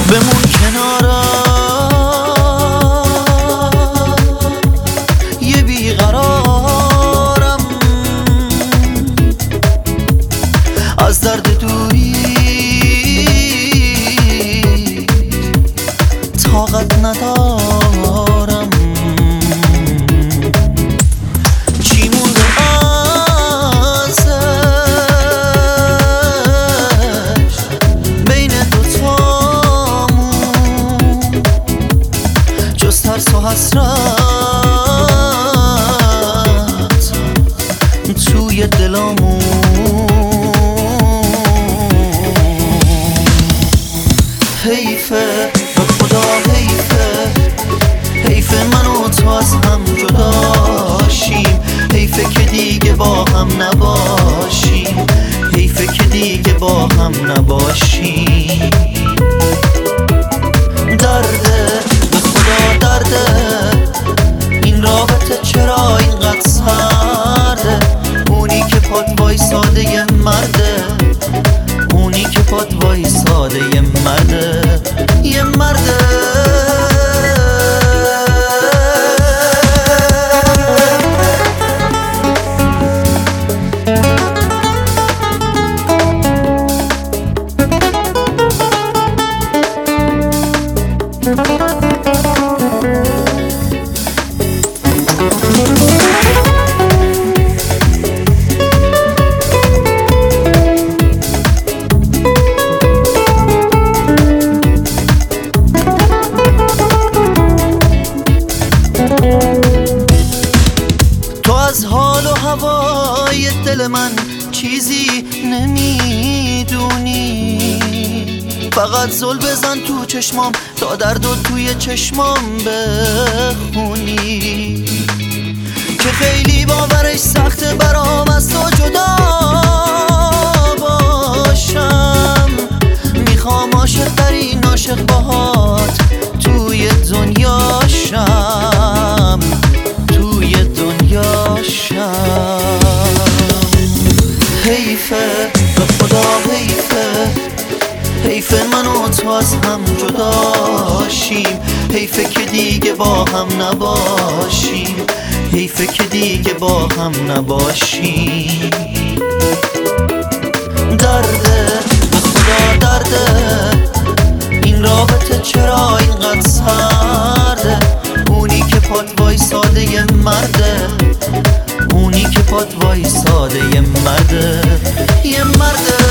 بمون کنارم، یه بیقرارم، از درد دوری طاقت ندارم. چی مونده ازش بین دوتامون جز ترس و حسرت توی دلامون. حیفه به خدا، حیفه من و تو از هم جداشیم، حیفه که دیگه با هم نباشیم، حیفه که دیگه با هم نباشیم. درده به خدا درده، این رابطه چرا اینقدر سرده؟ اونی که پات وایساده یه مرده، اونی که پات وایساده یه مرده، یه مرده. تو از حال و هوای دل من چیزی نمیدونی، فقط زل بزن تو چشمام تا درد و توی چشمام بخونی، که خیلی باورش سخته برام از تو جدا باشم. میخوام عاشق ترین عاشق باهات توی دنیاشم، توی دنیاشم. حیفه به خدا حیفه من و تو از هم جداشیم، حیفه که دیگه با هم نباشیم، حیفه که دیگه با هم نباشیم. درده به خدا درده، این رابطه چرا اینقدر سرده؟ اونی که پات وایساده یه مرده، اونی که پات وایساده یه مرده، یه مرده.